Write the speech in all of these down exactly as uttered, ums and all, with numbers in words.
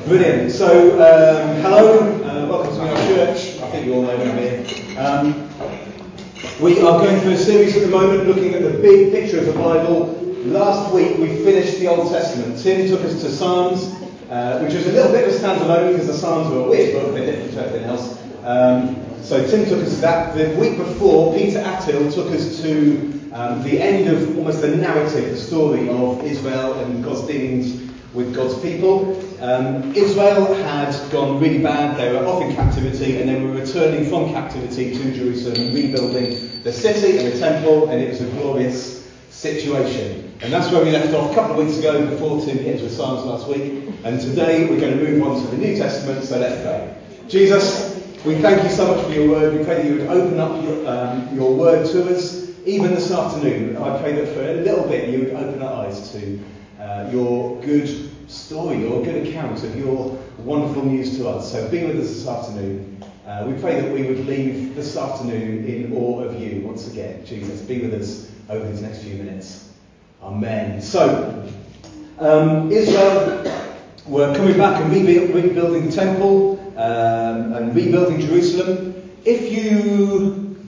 Brilliant. So, um, hello, uh, welcome to our church. I think you all know me, I'm here. Um, we are going through a series at the moment looking at the big picture of the Bible. Last week we finished the Old Testament. Tim took us to Psalms, uh, which was a little bit of a standalone because the Psalms were a weird book, they're different to everything else. Um, so Tim took us to that. The week before, Peter Attil took us to um, the end of almost the narrative, the story of Israel and God's dealings with God's people. Um, Israel had gone really bad. They were off in captivity and they were returning from captivity to Jerusalem, rebuilding the city and the temple, and it was a glorious situation. And that's where we left off a couple of weeks ago before Tim hit us with Psalms last week. And today we're going to move on to the New Testament, so let's pray. Jesus, we thank you so much for your word. We pray that you would open up your, um, your word to us, even this afternoon. I pray that for a little bit you would open our eyes to uh, your good story, your good account of your wonderful news to us. So be with us this afternoon. Uh, we pray that we would leave this afternoon in awe of you once again. Jesus, be with us over these next few minutes. Amen. So, um, Israel were coming back and rebuild, rebuilding the temple um, and rebuilding Jerusalem. If you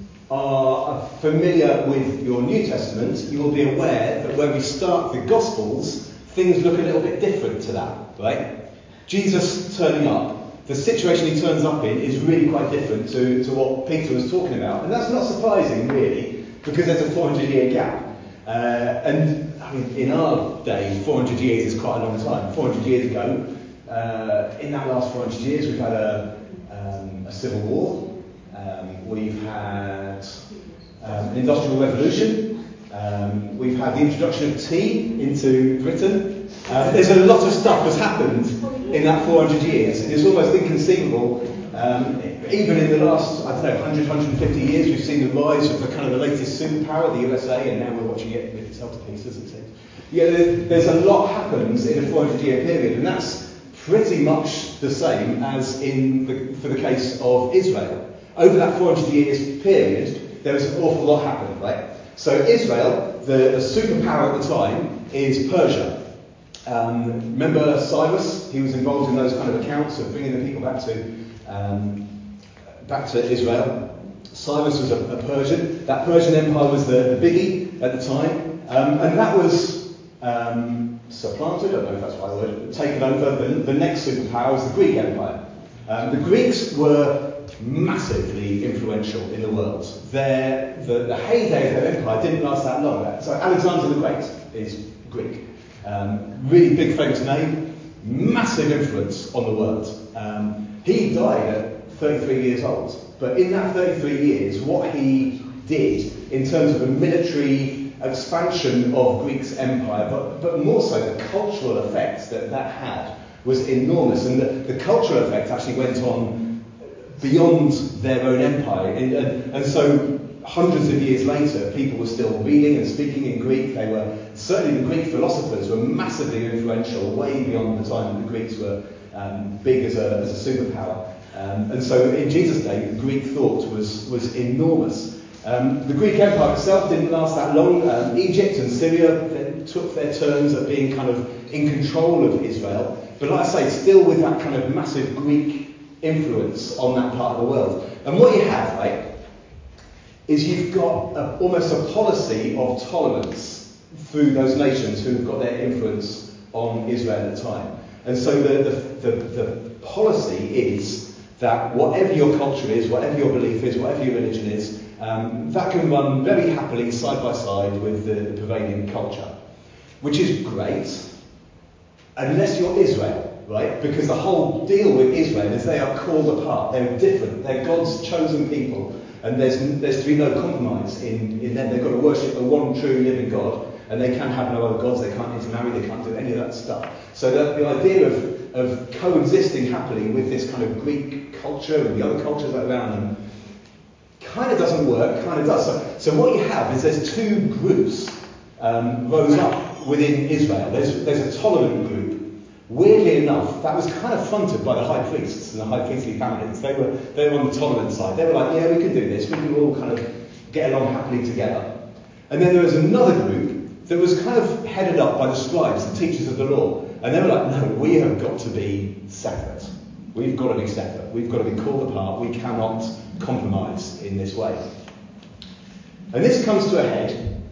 are familiar with your New Testament, you will be aware that when we start the Gospels, things look a little bit different to that, right? Jesus turning up, the situation he turns up in is really quite different to, to what Peter was talking about. And that's not surprising, really, because there's a four hundred year gap. Uh, and I mean, in our day, four hundred years is quite a long time. four hundred years ago, uh, in that last four hundred years, we've had a, um, a civil war. Um, we've had um, an industrial revolution. Um, we've had the introduction of tea into Britain. Uh, there's a lot of stuff that's happened in that four hundred years. It's almost inconceivable. Um, even in the last, I don't know, one hundred, one hundred fifty years, we've seen the rise of the kind of the latest superpower, the U S A, and now we're watching it with itself to pieces, it seems. Yeah, there's a lot happens in a four hundred year period, and that's pretty much the same as in the, for the case of Israel. Over that four hundred years period, there was an awful lot happened, right? So Israel, the, the superpower at the time, is Persia. Um, remember Cyrus? He was involved in those kind of accounts of bringing the people back to um, back to Israel. Cyrus was a, a Persian. That Persian Empire was the, the biggie at the time, um, and that was um, supplanted. I don't know if that's the right word. Taken over. The, the next superpower was the Greek Empire. Um, the Greeks were massively influential in the world. Their, the, the heyday of their empire didn't last that long. So Alexander the Great is Greek. Um, really big famous name, massive influence on the world. Um, he died at thirty-three years old. But in that thirty-three years, what he did in terms of a military expansion of Greek's empire, but, but more so the cultural effects that that had, was enormous. And the, the cultural effect actually went on beyond their own empire. And, and, and so hundreds of years later, people were still reading and speaking in Greek. They were, certainly the Greek philosophers were massively influential, way beyond the time that the Greeks were um, big as a, as a superpower. Um, and so in Jesus' day, the Greek thought was, was enormous. Um, the Greek Empire itself didn't last that long. Um, Egypt and Syria then took their turns at being kind of in control of Israel. But like I say, still with that kind of massive Greek influence on that part of the world. And what you have, right, is you've got a, almost a policy of tolerance through those nations who've got their influence on Israel at the time. And so the, the, the, the policy is that whatever your culture is, whatever your belief is, whatever your religion is, um, that can run very happily side by side with the, the prevailing culture. Which is great, unless you're Israel. Right? Because the whole deal with Israel is they are called apart. They're different. They're God's chosen people. And there's there's to be no compromise in, in them. They've got to worship the one true living God. And they can have no other gods. They can't intermarry. They can't do any of that stuff. So the, the idea of, of coexisting happily with this kind of Greek culture and the other cultures around them kind of doesn't work. Kind of does. So, so what you have is there's two groups um, rose up within Israel. There's, there's a tolerant group. Weirdly enough, that was kind of fronted by the high priests and the high priestly families. They were they were on the tolerant side. They were like, yeah, we can do this. We can all kind of get along happily together. And then there was another group that was kind of headed up by the scribes, the teachers of the law. And they were like, no, we have got to be separate. We've got to be separate. We've got to be called apart. We cannot compromise in this way. And this comes to a head.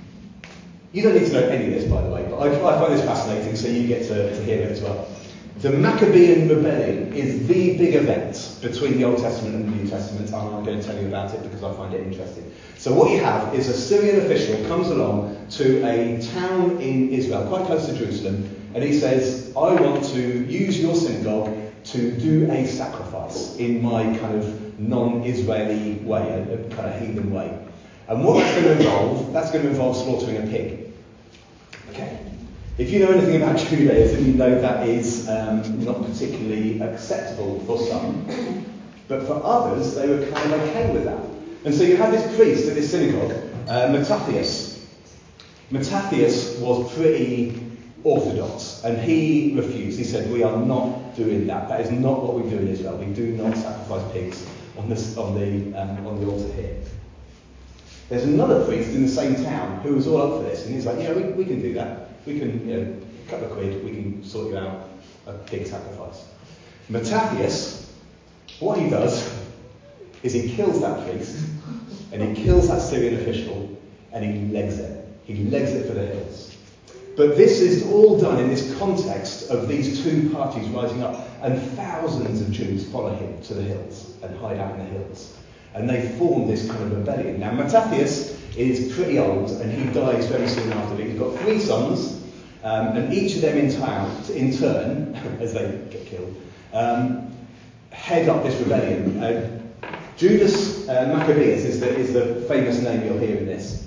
You don't need to know any of this, by the way, but I, I find this fascinating, so you get to, to hear it as well. The Maccabean Rebellion is the big event between the Old Testament and the New Testament, and I'm going to tell you about it because I find it interesting. So what you have is a Syrian official comes along to a town in Israel, quite close to Jerusalem, and he says, I want to use your synagogue to do a sacrifice in my kind of non-Israeli way, a, a kind of heathen way. And what that's going to involve, that's going to involve slaughtering a pig. Okay. If you know anything about Judaism, you know that is um, not particularly acceptable for some, but for others, they were kind of okay with that. And so you had this priest at this synagogue, uh, Mattathias. Mattathias was pretty orthodox, and he refused. He said, we are not doing that. That is not what we do in Israel. We do not sacrifice pigs on, this, on, the, um, on the altar here. There's another priest in the same town who was all up for this, and he's like, yeah, we, we can do that. We can, you know, a couple of quid, we can sort you out a pig sacrifice. Mattathias, what he does is he kills that priest, and he kills that Syrian official, and he legs it. He legs it for the hills. But this is all done in this context of these two parties rising up, and thousands of Jews follow him to the hills and hide out in the hills. And they form this kind of rebellion. Now, Mattathias is pretty old, and he dies very soon after. He's got three sons, um, and each of them in, town, in turn, as they get killed, um, head up this rebellion. Uh, Judas uh, Maccabeus is the, is the famous name you'll hear in this.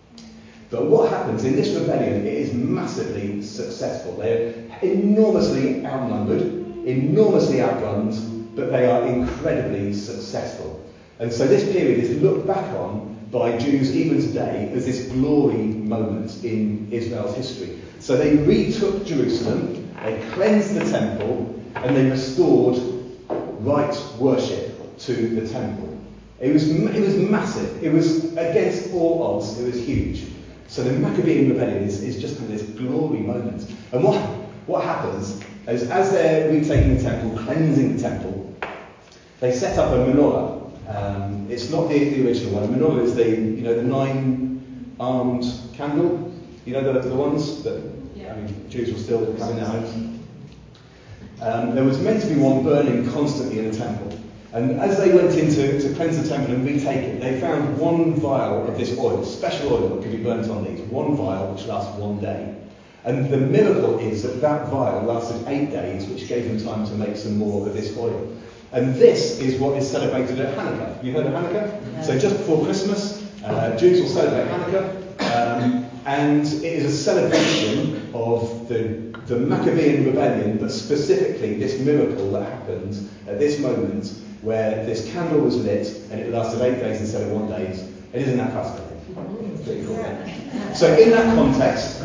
But what happens in this rebellion, it is massively successful. They're enormously outnumbered, enormously outgunned, but they are incredibly successful. And so this period is looked back on by Jews even today as this glory moment in Israel's history. So they retook Jerusalem, they cleansed the temple, and they restored right worship to the temple. It was, it was massive. It was against all odds. It was huge. So the Maccabean Rebellion is, is just kind of this glory moment. And what, what happens is as they're retaking the temple, cleansing the temple, they set up a menorah. Um, it's not the, the original one. A menorah is the, you know, the nine-armed candle. You know the, the ones that, yeah. I mean, Jews were still having their homes. Um, there was meant to be one burning constantly in the temple. And as they went in to, to cleanse the temple and retake it, they found one vial of this oil, special oil that could be burnt on these. One vial which lasts one day. And the miracle is that that vial lasted eight days, which gave them time to make some more of this oil. And this is what is celebrated at Hanukkah. Have you heard of Hanukkah? Yeah. So just before Christmas, uh, Jews will celebrate Hanukkah. Um, and it is a celebration of the, the Maccabean rebellion, but specifically this miracle that happened at this moment where this candle was lit and it lasted eight days instead of one day. And isn't that fascinating? It's pretty cool. Yeah. So in that context,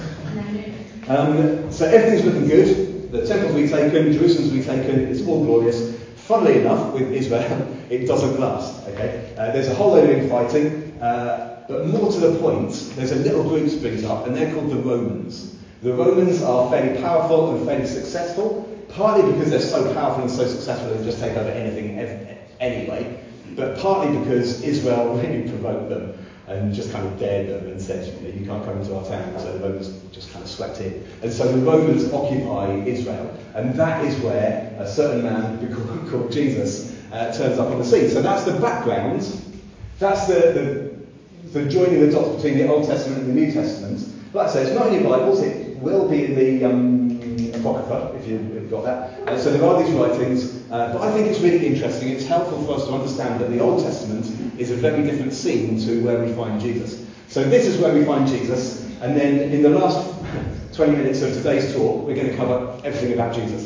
um, so everything's looking good. The temple's retaken, Jerusalem's retaken, it's all glorious. Funnily enough, with Israel, it doesn't last. Okay, uh, there's a whole load of infighting, uh, but more to the point, there's a little group springs up, and they're called the Romans. The Romans are fairly powerful and fairly successful, partly because they're so powerful and so successful they can just take over anything ev- anyway, but partly because Israel really provoked them and just kind of dared them and said, you know, you can't come into our town. So the Romans just kind of swept in. And so the Romans occupy Israel. And that is where a certain man called, called Jesus uh, turns up on the scene. So that's the background. That's the, the, the joining the dots between the Old Testament and the New Testament. Like I say, it's not in your Bibles. It will be in the um, Apocrypha, if you've got that. Uh, so there are these writings. Uh, but I think it's really interesting. It's helpful for us to understand that the Old Testament is a very different scene to where we find Jesus. So this is where we find Jesus. And then in the last twenty minutes of today's talk, we're going to cover everything about Jesus.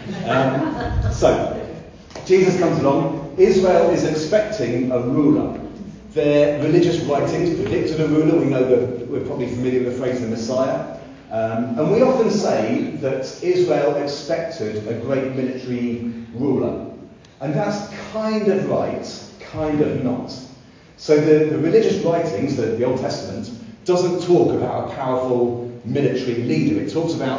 Um, so, Jesus comes along. Israel is expecting a ruler. Their religious writings predicted a ruler. We know that we're probably familiar with the phrase the Messiah. Um, and we often say that Israel expected a great military ruler. And that's kind of right, kind of not. So the, the religious writings, the, the Old Testament, doesn't talk about a powerful military leader. It talks about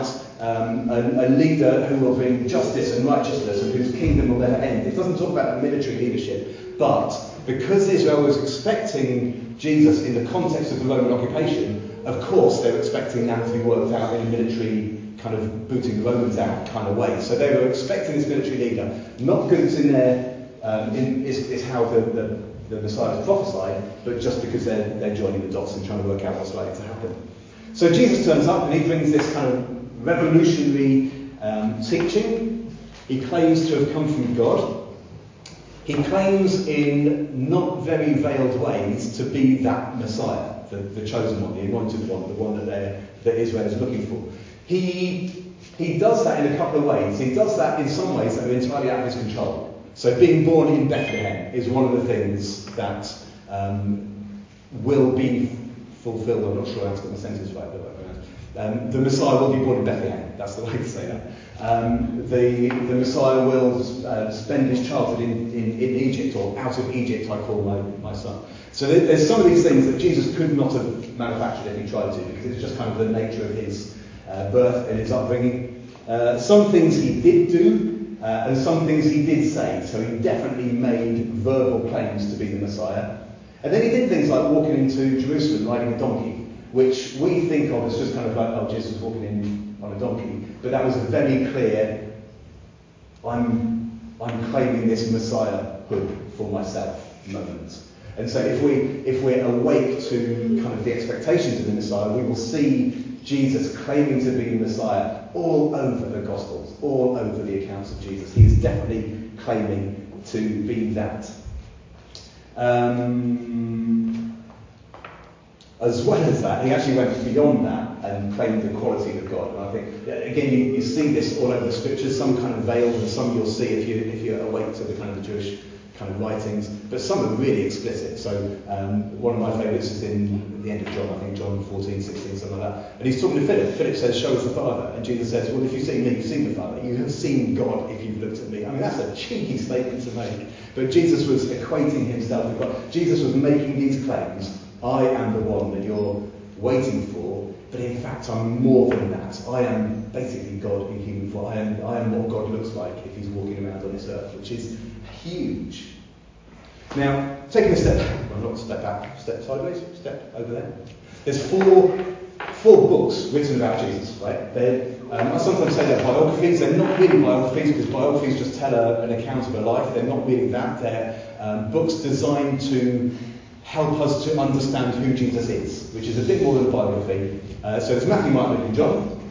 um, a, a leader who will bring justice and righteousness and whose kingdom will never end. It doesn't talk about the military leadership, but because Israel was expecting Jesus in the context of the Roman occupation, of course they were expecting that to be worked out in a military kind of booting the Romans out kind of way. So they were expecting this military leader. Not because it's in there, um, in, is, is how the, the, the Messiah is prophesied, but just because they're, they're joining the dots and trying to work out what's likely to happen. So Jesus turns up and he brings this kind of revolutionary um, teaching. He claims to have come from God. He claims in not very veiled ways to be that Messiah, the, the chosen one, the anointed one, the one that, they're, that Israel is looking for. He, he does that in a couple of ways. He does that in some ways that are entirely out of his control. So being born in Bethlehem is one of the things that um, will be fulfilled. I'm not sure I've got my sentence right, but um, the Messiah will be born in Bethlehem. That's the way to say that. Um, the, the Messiah will uh, spend his childhood in, in, in Egypt, or out of Egypt, I call my, my son. So there, there's some of these things that Jesus could not have manufactured if he tried to, because it's just kind of the nature of his uh, birth and his upbringing. Uh, some things he did do, uh, and some things he did say. So he definitely made verbal claims to be the Messiah. And then he did things like walking into Jerusalem riding a donkey, which we think of as just kind of like, oh, Jesus was walking in on a donkey. But that was a very clear, I'm, I'm claiming this Messiahhood for myself moment. And so if, we, if we're awake to kind of the expectations of the Messiah, we will see Jesus claiming to be the Messiah all over the Gospels, all over the accounts of Jesus. He is definitely claiming to be that. Um, as well as that, he actually went beyond that and claimed the quality of God. And I think, again, you, you see this all over the scriptures, some kind of veiled, and some you'll see if, you, if you're awake to the kind of the Jewish kind of writings, but some are really explicit. So um, one of my favourites is in the end of John, I think John fourteen, sixteen, something like that. And he's talking to Philip. Philip says, show us the Father. And Jesus says, well, if you've seen me, you've seen the Father. You have seen God if you've looked at me. I mean, that's a cheeky statement to make. But Jesus was equating himself with God. Jesus was making these claims. I am the one that you're waiting for, but in fact I'm more than that. I am basically God in human form. I am, I am what God looks like if he's walking around on this earth, which is huge. Now, taking a step back, well, not step back, step sideways, step over there. There's four, four books written about Jesus, right? They're, um, I sometimes say they're biographies. They're not really biographies, because biographies just tell a, an account of a life. They're not really that. They're um, books designed to help us to understand who Jesus is, which is a bit more than a biography. Uh, so there's Matthew, Mark, Luke and John.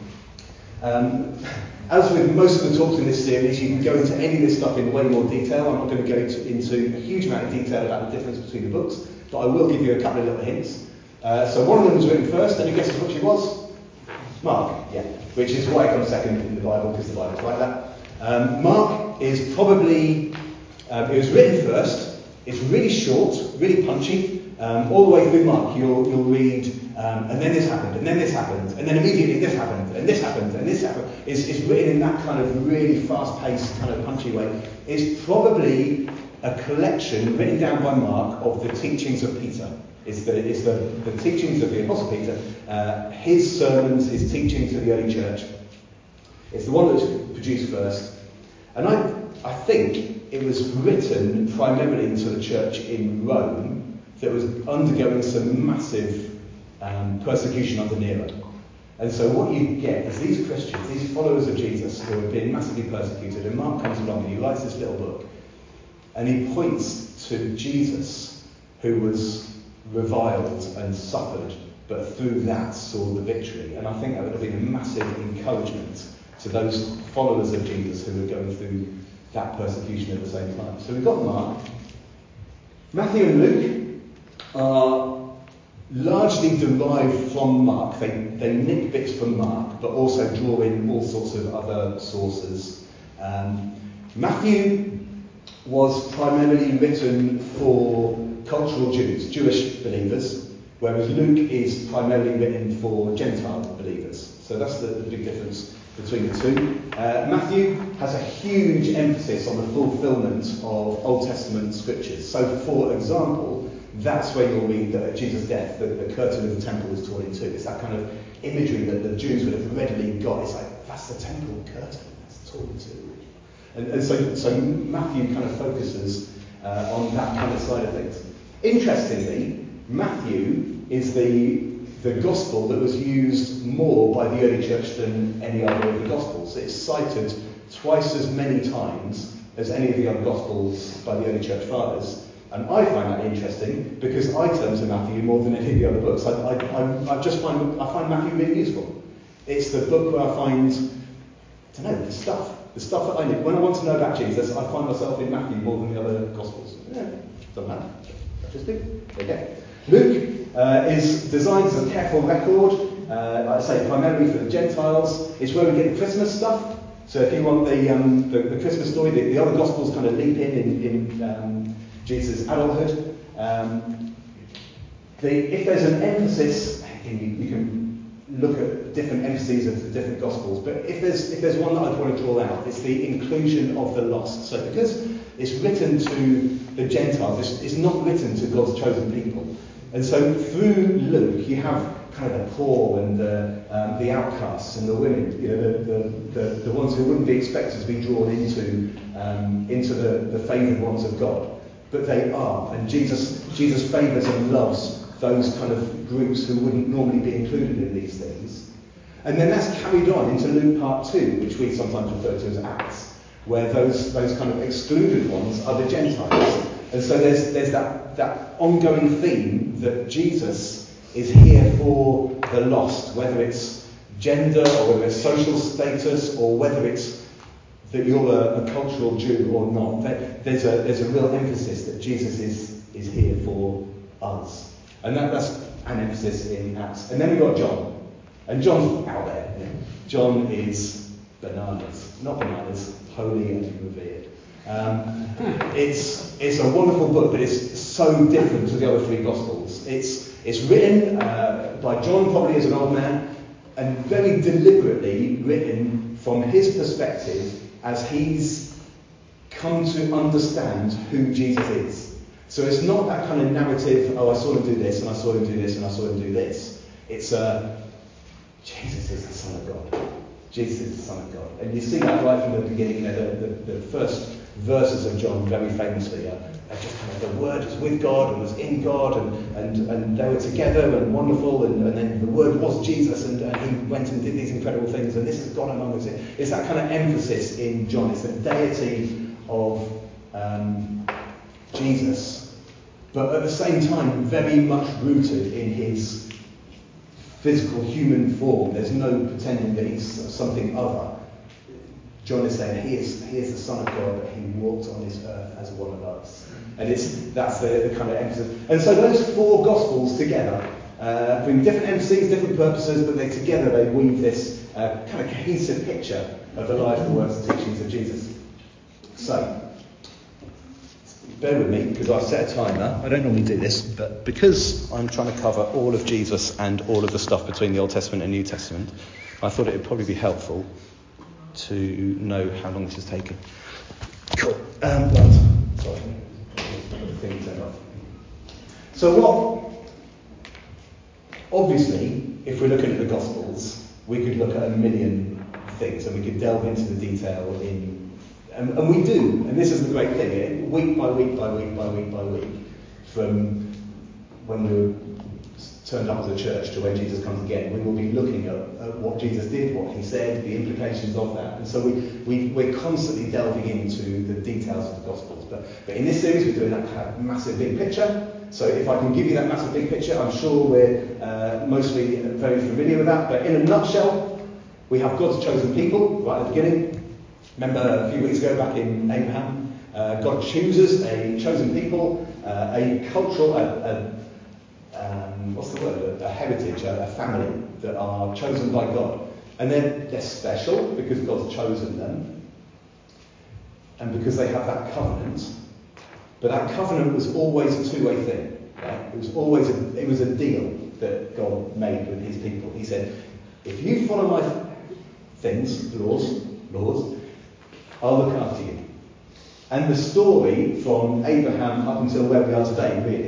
Um, as with most of the talks in this series, you can go into any of this stuff in way more detail. I'm not going to go to, into a huge amount of detail about the difference between the books, but I will give you a couple of little hints. Uh, so one of them was written first. Any guesses which it was? Mark, yeah, which is why it comes second in the Bible, because the Bible's like that. Um, Mark is probably, um, it was written first. It's really short, really punchy. Um, all the way through Mark, you'll, you'll read, um, and then this happened, and then this happened, and then immediately this happened, and this happened, and this happened. It's, it's written in that kind of really fast-paced, kind of punchy way. It's probably a collection written down by Mark of the teachings of Peter. It's the, it's the, the teachings of the Apostle Peter, uh, his sermons, his teaching to the early church. It's the one that was produced first. And I, I think it was written primarily to the church in Rome that was undergoing some massive um, persecution under Nero. And so what you get is these Christians, these followers of Jesus, who are being massively persecuted, and Mark comes along and he writes this little book, and he points to Jesus, who was reviled and suffered, but through that saw the victory. And I think that would have been a massive encouragement to those followers of Jesus who were going through that persecution at the same time. So we've got Mark. Matthew and Luke are largely derived from Mark. They, they nick bits from Mark, but also draw in all sorts of other sources. Um, Matthew was primarily written for cultural Jews, Jewish believers, whereas Luke is primarily written for Gentile believers. So that's the, the big difference between the two. Uh, Matthew has a huge emphasis on the fulfillment of Old Testament scriptures. So, for example, that's where you'll read that at Jesus' death, the, the curtain of the temple was torn in two. It's that kind of imagery that the Jews would have readily got. It's like, that's the temple curtain. That's talking to. And, and so, so Matthew kind of focuses uh, on that kind of side of things. Interestingly, Matthew is the the gospel that was used more by the early church than any other of the gospels. It's cited twice as many times as any of the other gospels by the early church fathers. And I find that interesting because I turn to Matthew more than any of the other books. I, I, I, I just find I find Matthew really useful. It's the book where I find, I don't know, the stuff, the stuff that I need. When I want to know about Jesus, I find myself in Matthew more than the other gospels. Yeah, doesn't matter. Just do. Okay. Luke uh, is designed as a careful record, uh, like I say, primarily for the Gentiles. It's where we get the Christmas stuff. So if you want the um, the, the Christmas story, the, the other Gospels kind of leap in in, in um, Jesus' adulthood. Um, the, if there's an emphasis, you, you can look at different emphases of the different Gospels, but if there's if there's one that I'd want to draw out, it's the inclusion of the lost. So because it's written to the Gentiles, it's, it's not written to God's chosen people. And so through Luke, you have kind of the poor and the, um, the outcasts and the women, you know, the, the, the, the ones who wouldn't be expected to be drawn into um, into the, the favoured ones of God. But they are. And Jesus, Jesus favours and loves those kind of groups who wouldn't normally be included in these things. And then that's carried on into Luke part two, which we sometimes refer to as Acts, where those, those kind of excluded ones are the Gentiles. And so there's there's that, that ongoing theme that Jesus is here for the lost, whether it's gender or whether it's social status or whether it's that you're a, a cultural Jew or not. There's a there's a real emphasis that Jesus is is here for us, and that, that's an emphasis in Acts. And then we've got John, and John's out there. You know. John is bananas, not bananas, holy and revered. Um, it's it's a wonderful book, but it's so different to the other three Gospels. It's it's written uh, by John, probably as an old man, and very deliberately written from his perspective as he's come to understand who Jesus is. So it's not that kind of narrative, oh, I saw him do this, and I saw him do this, and I saw him do this. It's uh, Jesus is the Son of God. Jesus is the Son of God. And you see that right from the beginning, you know, the, the, the first verses of John very famously are, are just kind of the Word was with God and was in God and, and, and they were together and wonderful and, and then the Word was Jesus and, and he went and did these incredible things and this is God among us. It's that kind of emphasis in John. It's the deity of um, Jesus, but at the same time very much rooted in his physical human form. There's no pretending that he's something other. John is saying he is, he is the Son of God, but he walked on this earth as one of us. And it's that's the, the kind of emphasis. And so those four Gospels together uh, bring different emphases, different purposes, but they together they weave this uh, kind of cohesive picture of the life, the words, and teachings of Jesus. So, bear with me because I've set a timer. I don't normally do this, but because I'm trying to cover all of Jesus and all of the stuff between the Old Testament and New Testament, I thought it would probably be helpful to know how long this has taken. Cool. Um, right. Sorry. The thing turned off. So what? Obviously, if we're looking at the Gospels, we could look at a million things and we could delve into the detail in, and, and we do. And this is the great thing. Week by week by week by week by week, from when we were turned up as a church to when Jesus comes again, we will be looking at, at what Jesus did, what he said, the implications of that. And so we, we, we're constantly delving into the details of the Gospels. But, but in this series, we're doing that kind of massive big picture. So if I can give you that massive big picture, I'm sure we're uh, mostly very familiar with that. But in a nutshell, we have God's chosen people right at the beginning. Remember a few weeks ago back in Abraham, uh, God chooses a chosen people, uh, a cultural, a, a Um, what's the word? A, a heritage, a, a family that are chosen by God. And then they're special because God's chosen them and because they have that covenant. But that covenant was always a two-way thing. Right? It was always a, it was a deal that God made with his people. He said, if you follow my things, laws, laws, I'll look after you. And the story from Abraham up until where we are today, really,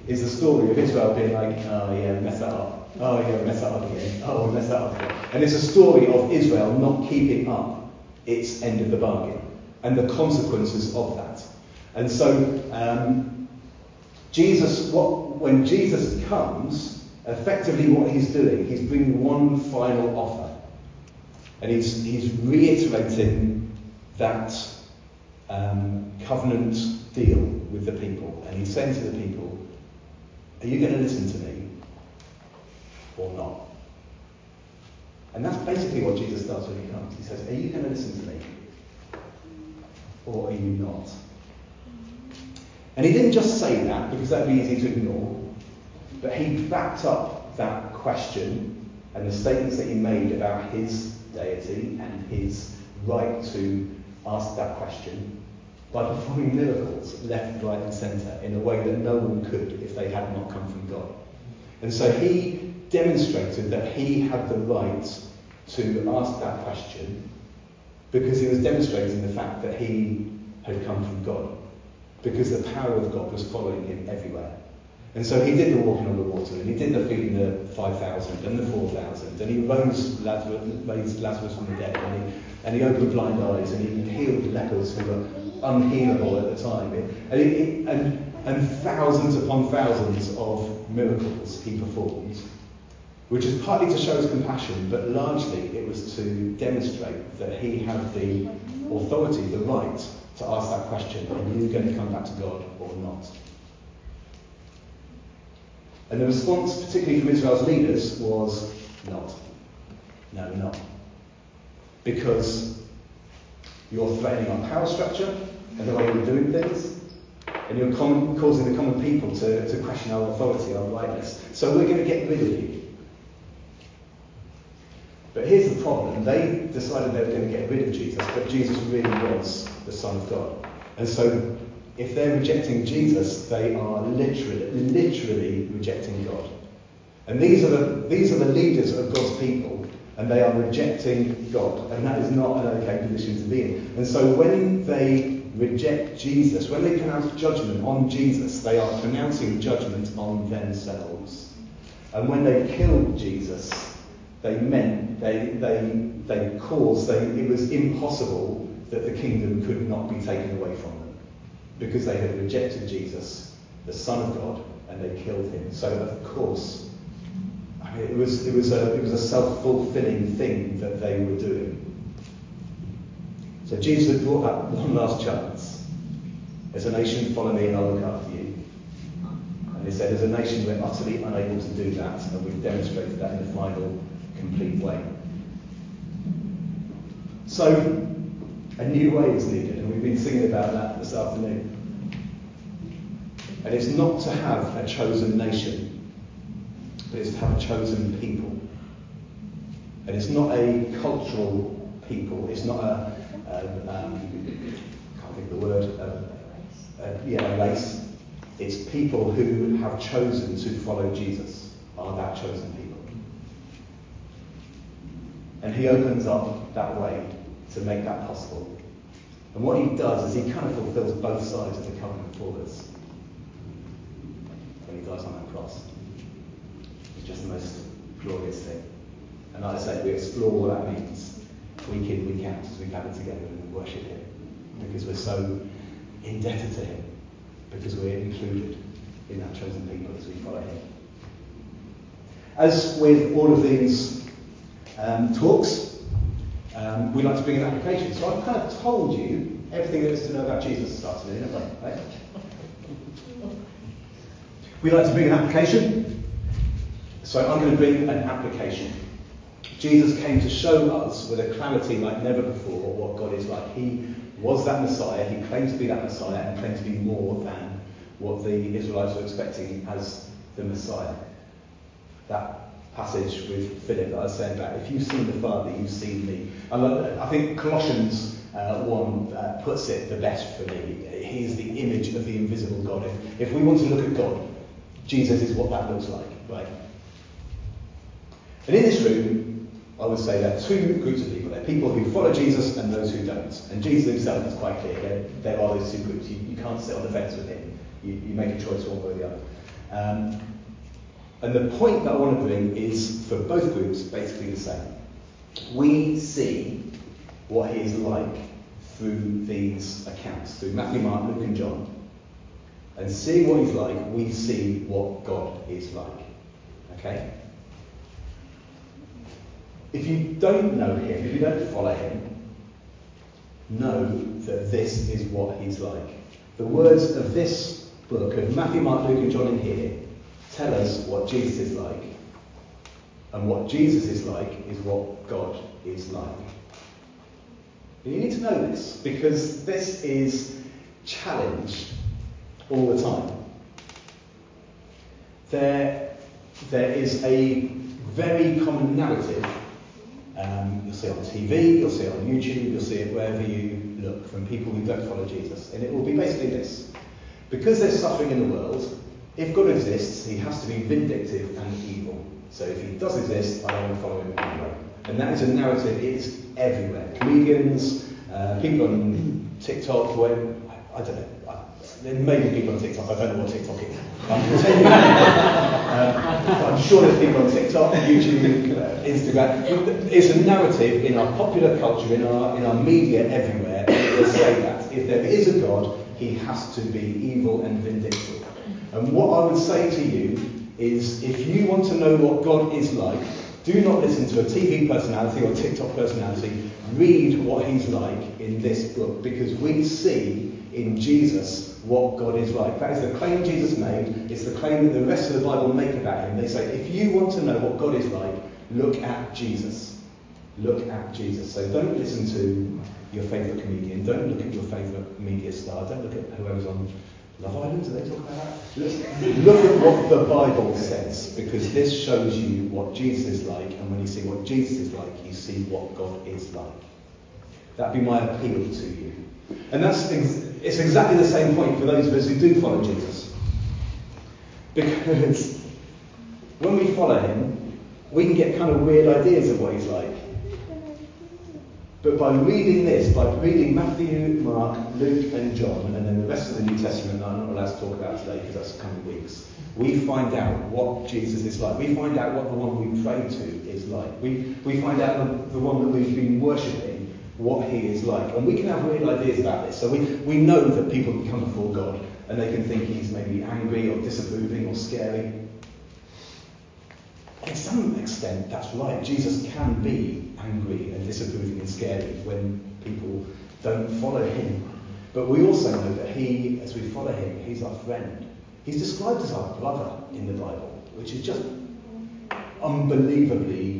is the story of Israel being like, oh yeah, we messed that up. Oh yeah, we messed that up again. Oh, we messed that up again. And it's a story of Israel not keeping up its end of the bargain and the consequences of that. And so, um, Jesus, what, when Jesus comes, effectively what he's doing, he's bringing one final offer. And he's, he's reiterating that um, covenant deal with the people. And he's saying to the people, are you going to listen to me or not? And that's basically what Jesus does when he comes. He says, are you going to listen to me or are you not? And he didn't just say that because that'd be easy to ignore, but he backed up that question and the statements that he made about his deity and his right to ask that question by performing miracles left, right and centre in a way that no one could if they had not come from God. And so he demonstrated that he had the right to ask that question because he was demonstrating the fact that he had come from God, because the power of God was following him everywhere. And so he did the walking on the water, and he did the feeding the five thousand and the four thousand, and he rose Lazarus, raised Lazarus from the dead, and he, and he opened blind eyes, and he healed lepers who were unhealable at the time. And, he, and, and thousands upon thousands of miracles he performed, which is partly to show his compassion, but largely it was to demonstrate that he had the authority, the right to ask that question, are you going to come back to God or not? And the response, particularly from Israel's leaders, was not. No, we're not. Because you're threatening our power structure and the way we're doing things, and you're com- causing the common people to, to question our authority, our rightness. So we're going to get rid of you. But here's the problem. They decided they were going to get rid of Jesus, but Jesus really was the Son of God. And so if they're rejecting Jesus, they are literally, literally rejecting God. And these are the these are the leaders of God's people, and they are rejecting God. And that is not an okay position to be in. And so when they reject Jesus, when they pronounce judgment on Jesus, they are pronouncing judgment on themselves. And when they killed Jesus, they meant, they they they caused, they, it was impossible that the kingdom could not be taken away from them, because they had rejected Jesus, the Son of God, and they killed him. So of course, I mean, it was it was a it was a self-fulfilling thing that they were doing. So Jesus had brought that one last chance. As a nation, follow me and I'll look after you. And he said, as a nation, we're utterly unable to do that, and we've demonstrated that in the final, complete way. So, a new way is needed, and we've been singing about that this afternoon. And it's not to have a chosen nation, but it's to have a chosen people. And it's not a cultural people, it's not a, a um, I can't think of the word, a, a, yeah, a race. It's people who have chosen to follow Jesus, are that chosen people. And he opens up that way to make that possible. And what he does is he kind of fulfills both sides of the covenant for us when he dies on that cross. It's just the most glorious thing. And like I say, we explore what that means week in, week out as we gather together and we worship him, because we're so indebted to him, because we're included in that chosen people as we follow him. As with all of these um, talks, um, we like to bring an application. So I've kind of told you everything there is to know about Jesus this afternoon, haven't I? Right? We like to bring an application. So I'm going to bring an application. Jesus came to show us with a clarity like never before what God is like. He was that Messiah. He claimed to be that Messiah and claimed to be more than what the Israelites were expecting as the Messiah. That passage with Philip that I was saying about, if you've seen the Father, you've seen me. I, love, I think Colossians uh, one uh, puts it the best for me. He is the image of the invisible God. If, if we want to look at God, Jesus is what that looks like, right? And in this room, I would say there are two groups of people. There are people who follow Jesus and those who don't. And Jesus himself is quite clear. There, there are those two groups. You, you can't sit on the fence with him. You, you make a choice one way or the other. Um, and the point that I want to bring is, for both groups, basically the same. We see what he is like through these accounts, through Matthew, Mark, Luke and John. And seeing what he's like, we see what God is like. Okay? If you don't know him, if you don't follow him, know that this is what he's like. The words of this book, of Matthew, Mark, Luke and John in here, tell us what Jesus is like. And what Jesus is like is what God is like. And you need to know this, because this is challenged all the time. There, there is a very common narrative. Um, you'll see it on T V, you'll see it on YouTube, you'll see it wherever you look, from people who don't follow Jesus. And it will be basically this. Because there's suffering in the world, if God exists, he has to be vindictive and evil. So if he does exist, I don't want to follow him anyway. And that is a narrative, it's everywhere. Comedians, uh, people on TikTok, where, I, I don't know, I, there may be people on TikTok, I don't know what TikTok is. I'm pretending. um, I'm sure there's people on TikTok, YouTube, uh, Instagram. It's a narrative in our popular culture, in our in our media everywhere, and it will say that if there is a God, he has to be evil and vindictive. And what I would say to you is, if you want to know what God is like, do not listen to a T V personality or TikTok personality. Read what he's like in this book, because we see in Jesus what God is like. That is the claim Jesus made. It's the claim that the rest of the Bible make about him. They say, if you want to know what God is like, look at Jesus. Look at Jesus. So don't listen to your favourite comedian. Don't look at your favourite media star. Don't look at whoever's on Love Island. Do they talk about that? Look, look at what the Bible says, because this shows you what Jesus is like, and when you see what Jesus is like, you see what God is like. That'd be my appeal to you. And that's ex- it's exactly the same point for those of us who do follow Jesus. Because when we follow him, we can get kind of weird ideas of what he's like. But by reading this, by reading Matthew, Mark, Luke and John, and then the rest of the New Testament that I'm not allowed to talk about today because that's coming weeks, we find out what Jesus is like. We find out what the one we pray to is like. We, we find out the, the one that we've been worshipping, what he is like. And we can have weird ideas about this. So we, we know that people can come before God and they can think he's maybe angry or disapproving or scary. And to some extent, that's right. Jesus can be angry and disapproving and scary when people don't follow him. But we also know that he, as we follow him, he's our friend. He's described as our brother in the Bible, which is just unbelievably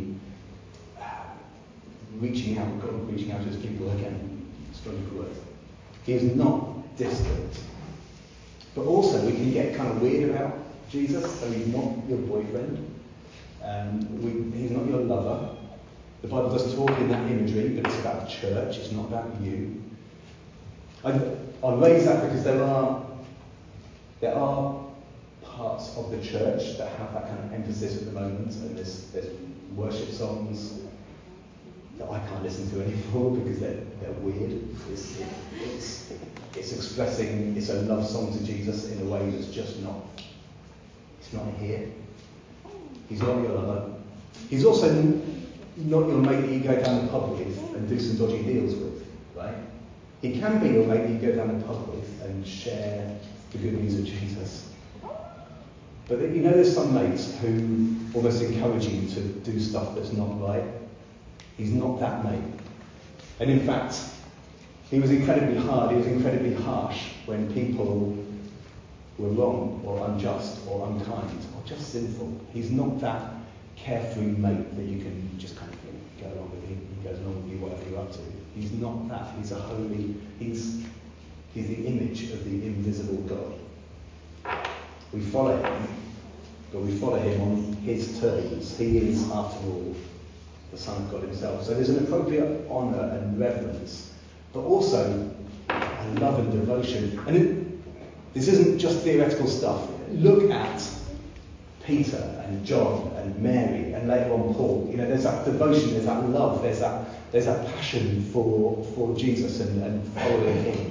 reaching out, God reaching out to his people again. Strong words. He is not distant. But also we can get kind of weird about Jesus. So he's not your boyfriend. Um, we, he's not your lover. The Bible does talk in that imagery, but it's about the church. It's not about you. I, I raise that because there are there are parts of the church that have that kind of emphasis at the moment, and there's there's worship songs that I can't listen to anymore because they're they're weird. It's it, it's it's expressing it's a love song to Jesus in a way that's just not it's not here. He's not your lover. He's also not your mate that you go down the pub with and do some dodgy deals with, right? He can be your mate that you go down the pub with and share the good news of Jesus. But you know there's some mates who almost encourage you to do stuff that's not right. He's not that mate. And in fact, he was incredibly hard, he was incredibly harsh when people were wrong or unjust or unkind or just sinful. He's not that carefree mate that you can just kind of you know, go along with him. He goes along with you whatever you're up to. He's not that. He's a holy, he's he's the image of the invisible God. We follow him, but we follow him on his terms. He is, after all, the Son of God himself. So there's an appropriate honour and reverence, but also a love and devotion. And it, this isn't just theoretical stuff. Look at Peter and John and Mary and later on Paul. You know, there's that devotion, there's that love, there's that there's that passion for for Jesus and, and following him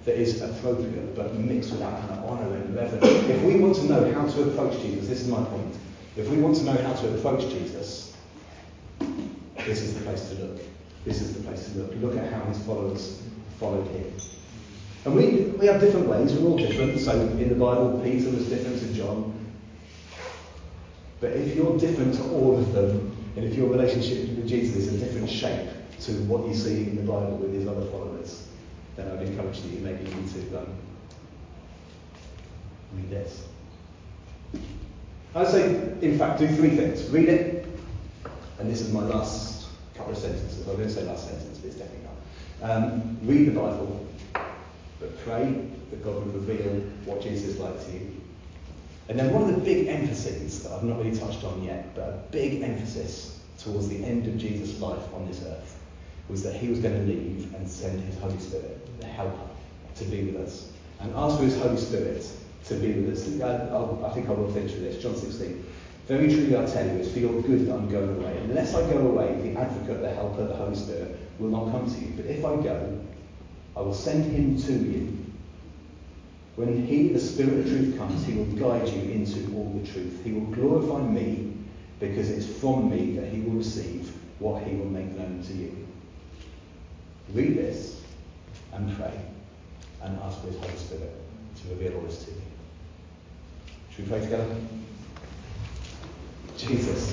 that is appropriate, but mixed with that kind of honour and reverence. If we want to know how to approach Jesus, this is my point. If we want to know how to approach Jesus, this is the place to look. This is the place to look. Look at how his followers followed him. And we we have different ways, we're all different. So in the Bible, Peter was different to John. But if you're different to all of them, and if your relationship with Jesus is a different shape to what you see in the Bible with his other followers, then I would encourage you maybe you need to um, read this. I'd say, in fact, do three things. Read it, and this is my last couple of sentences. I was going to say last sentence, but it's definitely not. Um, read the Bible, but pray that God would reveal what Jesus is like to you. And then one of the big emphases that I've not really touched on yet, but a big emphasis towards the end of Jesus' life on this earth, was that he was going to leave and send his Holy Spirit, the helper, to be with us. And ask for his Holy Spirit to be with us. I, I think I will finish with this. John sixteen. Very truly I tell you, it's for your good that I'm going away. Unless I go away, the advocate, the helper, the Holy Spirit, will not come to you. But if I go, I will send him to you. When he, the Spirit of truth, comes, he will guide you into all the truth. He will glorify me, because it's from me that he will receive what he will make known to you. Read this and pray and ask for his Holy Spirit to reveal all this to you. Should we pray together? Jesus.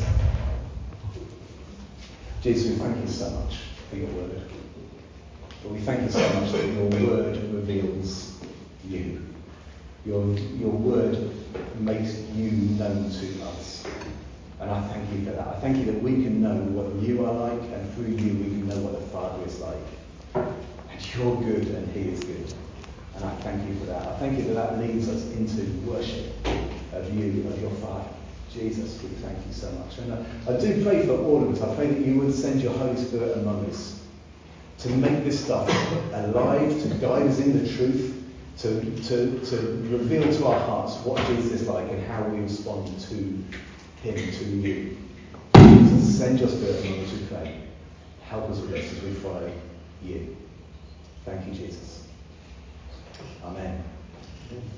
Jesus, we thank you so much for your word. But we thank you so much that your word reveals you. Your, your word makes you known to us. And I thank you for that. I thank you that we can know what you are like, and through you we can know what the Father is like. And you're good and he is good. And I thank you for that. I thank you that that leads us into worship of you, of your Father. Jesus, we thank you so much. And I, I do pray for all of us. I pray that you would send your Holy Spirit among us to make this stuff alive, to guide us in the truth, to, to, to reveal to our hearts what Jesus is like and how we respond to him, to you. Jesus, send your Spirit among us, we pray. Help us with this as we follow you. Thank you, Jesus.